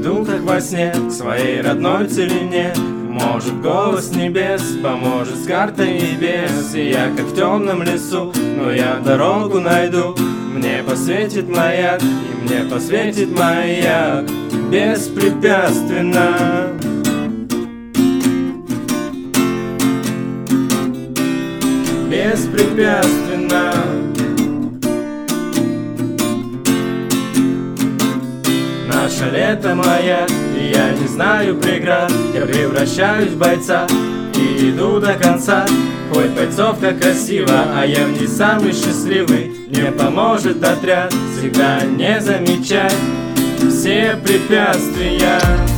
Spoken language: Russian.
Иду как во сне к своей родной целине. Может, голос небес поможет с картой и без. И я как в темном лесу, но я дорогу найду. Мне посветит маяк, и мне посветит маяк беспрепятственно. Беспрепятственно. Наше лето маяк, и я не знаю преград. Я превращаюсь в бойца и иду до конца. Хоть бойцовка красива, а я в ней самый счастливый. Мне поможет отряд всегда не замечать все препятствия.